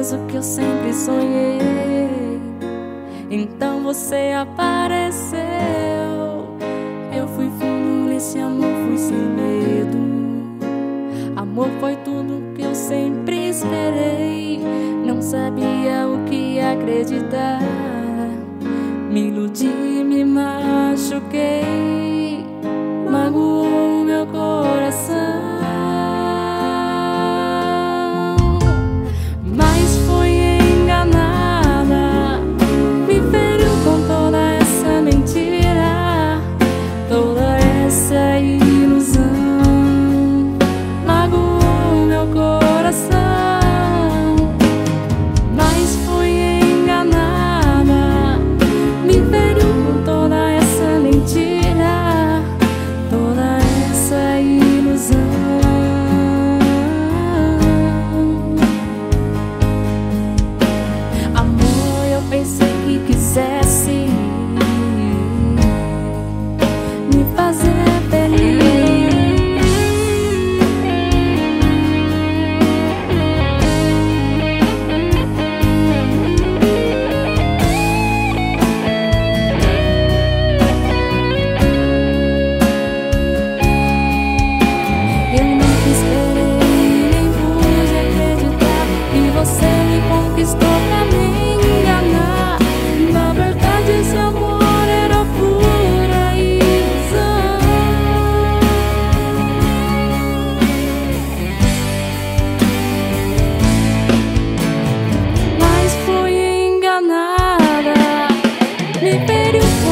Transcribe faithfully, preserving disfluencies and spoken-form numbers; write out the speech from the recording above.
acaso que eu sempre sonhei. Então você apareceu. Eu fui fundo nesse amor, fui sem medo. Amor foi tudo que eu sempre esperei. Não sabia o que acreditar. Me iludi, me machuquei, magoou meu coração. Mas fui enganada, me feriu com toda essa mentira, toda essa ilusão, magoou meu coração. Mas fui enganada, me feriu com toda essa mentira, toda essa ilusão. Amor, eu pensei que quisesse me fazer feliz. Eu nunca esperei, nem pude acreditar que você me conquistou pra me enganar. Na verdade esse amor era pura ilusão. Mas fui enganada, me feriu.